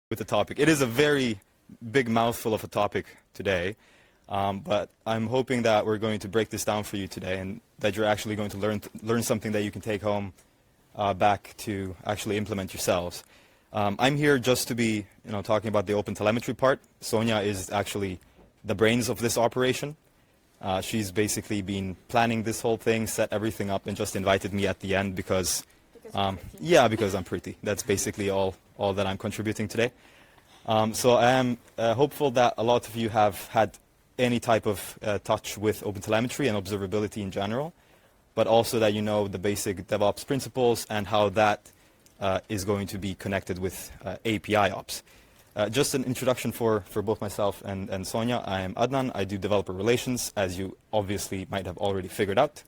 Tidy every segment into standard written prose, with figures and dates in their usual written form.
with the topic. It is a very big mouthful of a topic today, but I'm hoping that we're going to break this down for you today and that you're actually going to learn something that you can take home back to actually implement yourselves. I'm here just to be talking about the OpenTelemetry part. Sonia is actually the brains of this operation. She's basically been planning this whole thing, set everything up, and just invited me at the end because because I'm pretty. That's basically all that I'm contributing today. So I am hopeful that a lot of you have had any type of touch with OpenTelemetry and observability in general, but also that you know the basic DevOps principles and how that is going to be connected with API ops. Just an introduction for both myself and Sonia. I am Adnan. I do developer relations, as you obviously might have already figured out.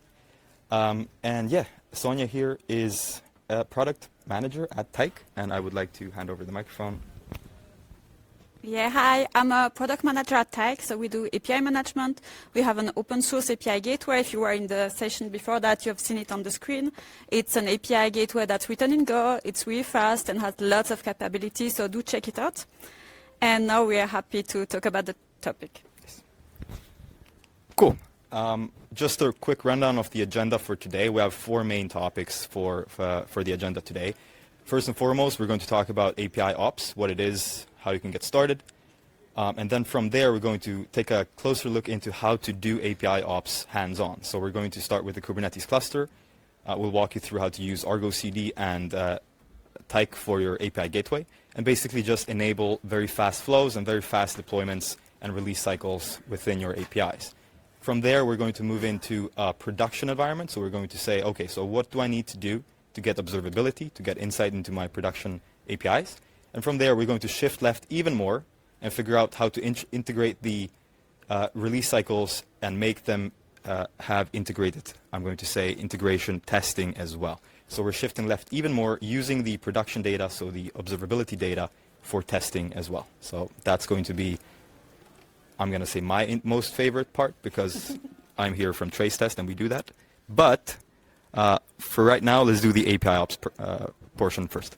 And yeah, Sonia here is a product manager at Tyke, and I would like to hand over the microphone. Yeah, hi, I'm a product manager at Tyke, so we do API management. We have an open source API gateway. If you were in the session before that, you have seen it on the screen. It's an API gateway that's written in Go. It's really fast and has lots of capabilities, so do check it out. And now we are happy to talk about the topic. Yes. Cool. Just a quick rundown of the agenda for today. We have 4 main topics for the agenda today. First and foremost, we're going to talk about API ops, what it is, how you can get started. And then from there, we're going to take a closer look into how to do API ops hands-on. So we're going to start with the Kubernetes cluster. We'll walk you through how to use Argo CD and Tyke for your API gateway, and basically just enable very fast flows and very fast deployments and release cycles within your APIs. From there, we're going to move into a production environment. So we're going to say, okay, so what do I need to do to get observability, to get insight into my production APIs? And from there, we're going to shift left even more and figure out how to integrate the release cycles and make them have integrated, I'm going to say, integration testing as well. So we're shifting left even more using the production data, so the observability data, for testing as well. So that's going to be, I'm going to say, my most favorite part because I'm here from Trace Test and we do that. But for right now, let's do the API ops portion first.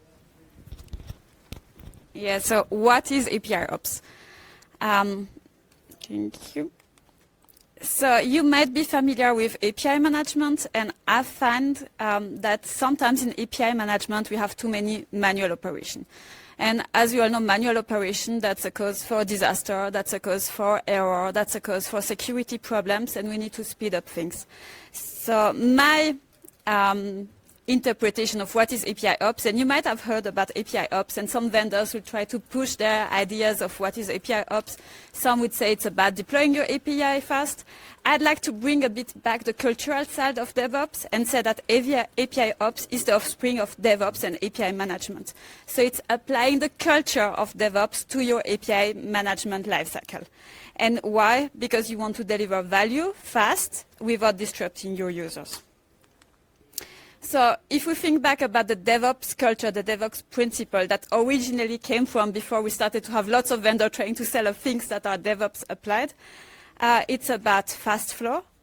Yeah, so what is API ops? Thank you. So you might be familiar with API management, and I find that sometimes in API management we have too many manual operations. And as you all know, manual operation, that's a cause for disaster, that's a cause for error, that's a cause for security problems, and we need to speed up things. So my interpretation of what is API ops, and you might have heard about API ops, and some vendors will try to push their ideas of what is API ops. Some would say it's about deploying your API fast. I'd like to bring a bit back the cultural side of DevOps and say that API ops is the offspring of DevOps and API management. So it's applying the culture of DevOps to your API management lifecycle. And why? Because you want to deliver value fast without disrupting your users. So if we think back about the DevOps culture, the DevOps principle that originally came from before we started to have lots of vendors trying to sell things that are DevOps applied, it's about fast flow,